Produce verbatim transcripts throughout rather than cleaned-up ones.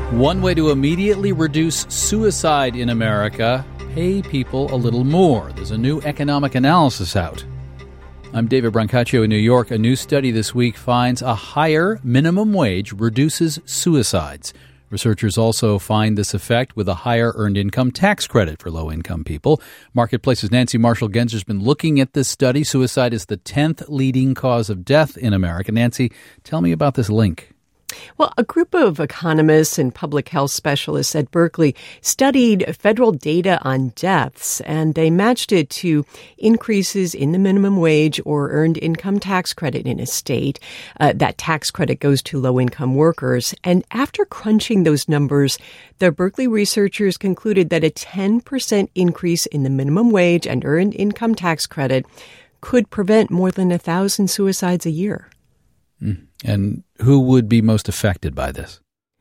One way to immediately reduce suicide in America, pay people a little more. There's a new economic analysis out. I'm David Brancaccio in New York. A new study this week finds a higher minimum wage reduces suicides. Researchers also find this effect with a higher earned income tax credit for low-income people. Marketplace's Nancy Marshall-Genzer has been looking at this study. Suicide is the tenth leading cause of death in America. Nancy, tell me about this link. Well, a group of economists and public health specialists at Berkeley studied federal data on deaths, and they matched it to increases in the minimum wage or earned income tax credit in a state. Uh, that tax credit goes to low-income workers. And after crunching those numbers, the Berkeley researchers concluded that a ten percent increase in the minimum wage and earned income tax credit could prevent more than one thousand suicides a year. Mm. And who would be most affected by this?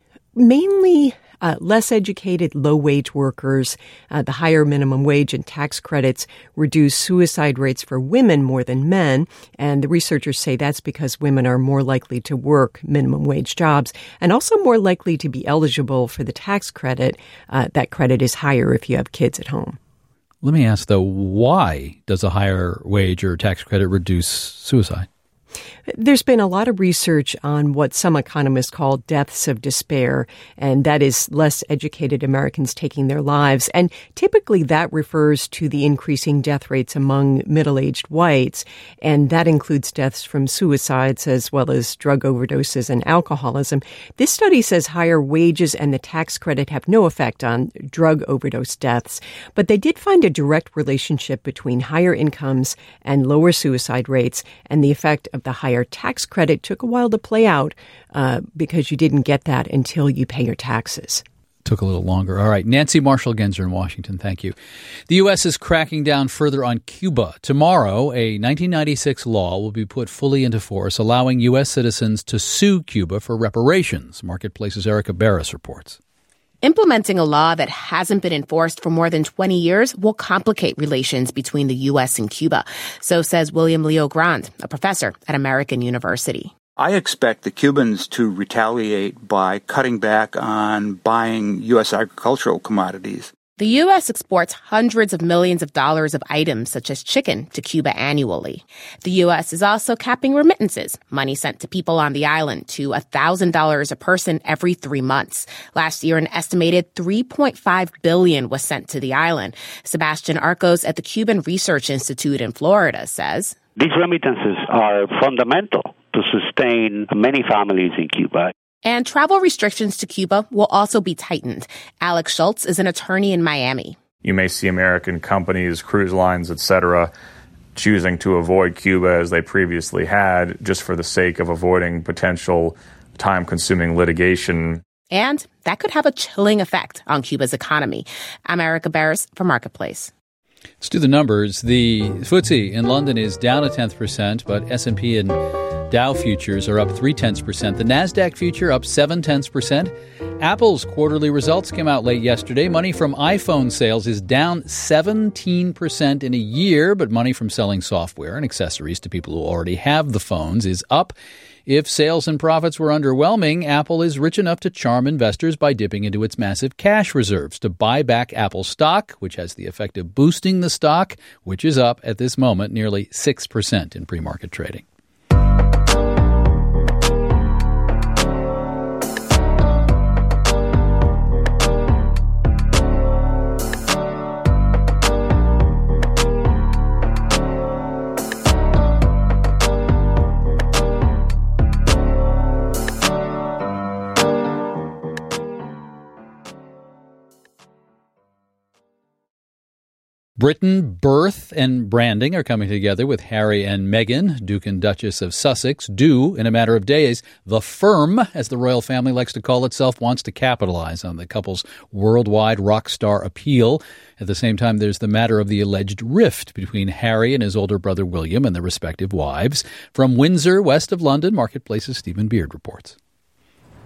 Mainly uh, less educated, low-wage workers. Uh, the higher minimum wage and tax credits reduce suicide rates for women more than men. And the researchers say that's because women are more likely to work minimum wage jobs and also more likely to be eligible for the tax credit. Uh, that credit is higher if you have kids at home. Let me ask, though, why does a higher wage or tax credit reduce suicide? There's been a lot of research on what some economists call deaths of despair, and that is less educated Americans taking their lives. And typically that refers to the increasing death rates among middle-aged whites, and that includes deaths from suicides as well as drug overdoses and alcoholism. This study says higher wages and the tax credit have no effect on drug overdose deaths, but they did find a direct relationship between higher incomes and lower suicide rates, and the effect of the higher tax credit took a while to play out uh, because you didn't get that until you pay your taxes. Took a little longer. All right. Nancy Marshall-Genzer in Washington. Thank you. The U S is cracking down further on Cuba. Tomorrow, a nineteen ninety-six law will be put fully into force, allowing U S citizens to sue Cuba for reparations. Marketplace's Erica Barris reports. Implementing a law that hasn't been enforced for more than twenty years will complicate relations between the U S and Cuba. So says William Leo Grande, a professor at American University. I expect the Cubans to retaliate by cutting back on buying U S agricultural commodities. The U S exports hundreds of millions of dollars of items such as chicken to Cuba annually. The U S is also capping remittances, money sent to people on the island, to one thousand dollars a person every three months. Last year, an estimated three point five billion dollars was sent to the island. Sebastian Arcos at the Cuban Research Institute in Florida says, these remittances are fundamental to sustain many families in Cuba. And travel restrictions to Cuba will also be tightened. Alex Schultz is an attorney in Miami. You may see American companies, cruise lines, et cetera, choosing to avoid Cuba as they previously had, just for the sake of avoiding potential time-consuming litigation. And that could have a chilling effect on Cuba's economy. I'm Erica Barris for Marketplace. Let's do the numbers. The F T S E in London is down a tenth percent, but S and P and Dow futures are up three tenths percent. The NASDAQ future up seven tenths percent. Apple's quarterly results came out late yesterday. Money from iPhone sales is down seventeen percent in a year, but money from selling software and accessories to people who already have the phones is up. If sales and profits were underwhelming, Apple is rich enough to charm investors by dipping into its massive cash reserves to buy back Apple stock, which has the effect of boosting the stock, which is up at this moment nearly six percent in pre-market trading. Britain, birth and branding are coming together with Harry and Meghan, Duke and Duchess of Sussex. Due in a matter of days. The firm, as the royal family likes to call itself, wants to capitalize on the couple's worldwide rock star appeal. At the same time, there's the matter of the alleged rift between Harry and his older brother William and their respective wives. From Windsor, west of London, Marketplace's Stephen Beard reports.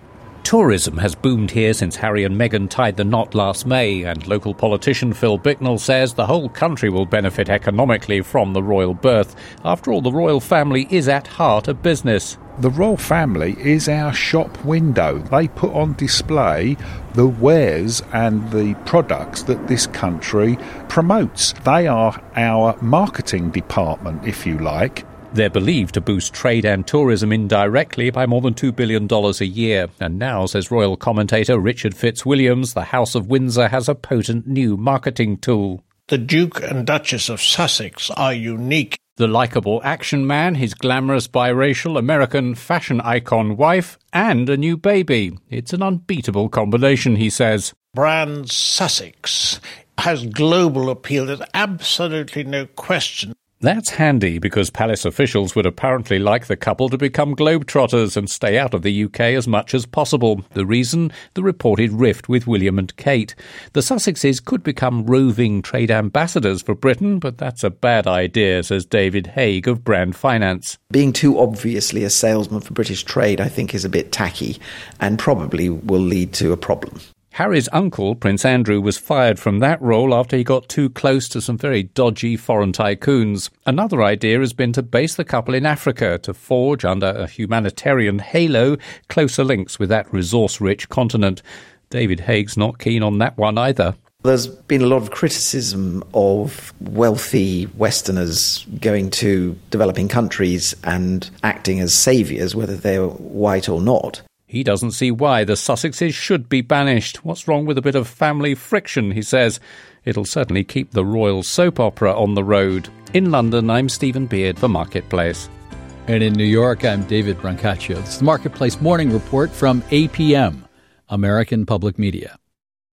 Tourism has boomed here since Harry and Meghan tied the knot last May, and local politician Phil Bicknell says the whole country will benefit economically from the royal birth. After all, the royal family is at heart a business. The royal family is our shop window. They put on display the wares and the products that this country promotes. They are our marketing department, if you like. They're believed to boost trade and tourism indirectly by more than two billion dollars a year. And now, says royal commentator Richard Fitzwilliams, the House of Windsor has a potent new marketing tool. The Duke and Duchess of Sussex are unique. The likeable action man, his glamorous biracial American fashion icon wife, and a new baby. It's an unbeatable combination, he says. Brand Sussex has global appeal. There's absolutely no question. That's handy because palace officials would apparently like the couple to become globetrotters and stay out of the U K as much as possible. The reason? The reported rift with William and Kate. The Sussexes could become roving trade ambassadors for Britain, but that's a bad idea, says David Haig of Brand Finance. Being too obviously a salesman for British trade, I think, is a bit tacky and probably will lead to a problem. Harry's uncle, Prince Andrew, was fired from that role after he got too close to some very dodgy foreign tycoons. Another idea has been to base the couple in Africa to forge, under a humanitarian halo, closer links with that resource-rich continent. David Haig's not keen on that one either. There's been a lot of criticism of wealthy Westerners going to developing countries and acting as saviours, whether they're white or not. He doesn't see why the Sussexes should be banished. What's wrong with a bit of family friction, he says. It'll certainly keep the royal soap opera on the road. In London, I'm Stephen Beard for Marketplace. And in New York, I'm David Brancaccio. This is the Marketplace Morning Report from A P M, American Public Media.